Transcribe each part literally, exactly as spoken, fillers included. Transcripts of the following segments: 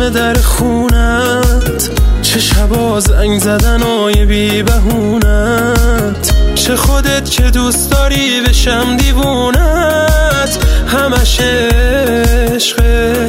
میزنه در خونت، چه شبا زنگ زدن های بی بهونت، چه خودت که دوست داری بشم دیوونت، همش عشقه.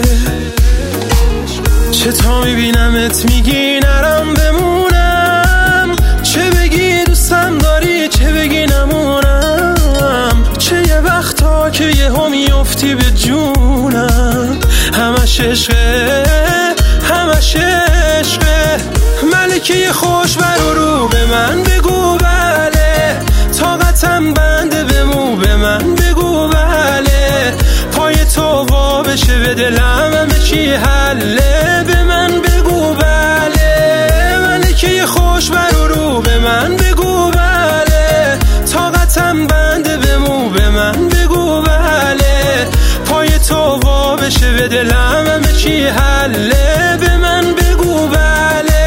چه تا میبینمت میگی نرم بمونم، چه بگی دوستم داری چه بگی نمونم، چه یه وقتا که یه هم میفتی به جونم، همش عشقه همش عشقه. ملکه خوش برو رو به من بگو بله، طاقتم بنده بمو به من بگو بله، پای تو وا بشه به دلم همه چی حله، به من بگو بله. ملکه خوش برو رو به من بگو بله، طاقتم بنده بمو به من بگو بله، پای تو وا بشه به دلم همه چی حله، به من بگو بله.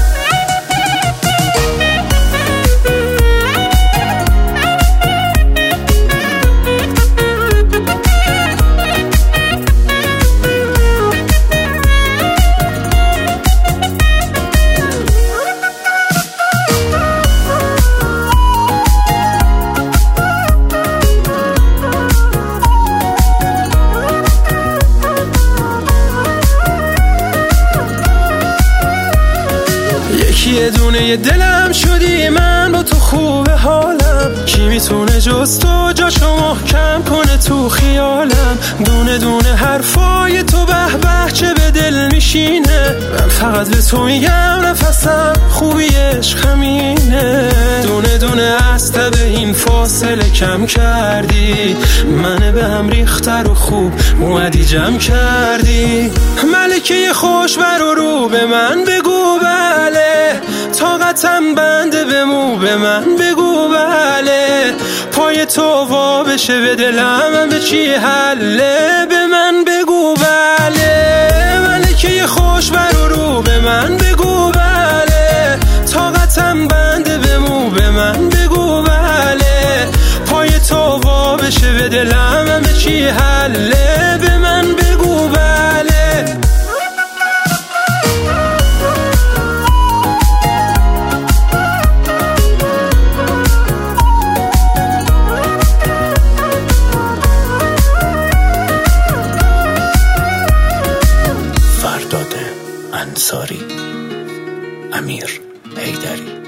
یه دونه یه دلم شدی من با تو خوبه حالم، کی میتونه جز تو جاشو محکم کنه تو خیالم، دونه دونه حرفای تو به به چه به دل میشینه، من فقط به تو میگم نفسم خوبی عشق همینه، دونه دونه از به این فاصله کم کردی، منه به هم ریخته رو خوب اومدی جمع کردی. ملکه خوش برو رو به من بگو بله، طاقتم بنده بمو به من بگو بله، پای تو وا بشه به دلم همه چی حله، به من بگو بله. ملکه خوش برو رو به من بگو بله، طاقتم بنده بمو به من بگو بله، پای تو وا بشه به دلم همه چی حله، به من بگو بله. فرداد انصاری، امیر حیدری.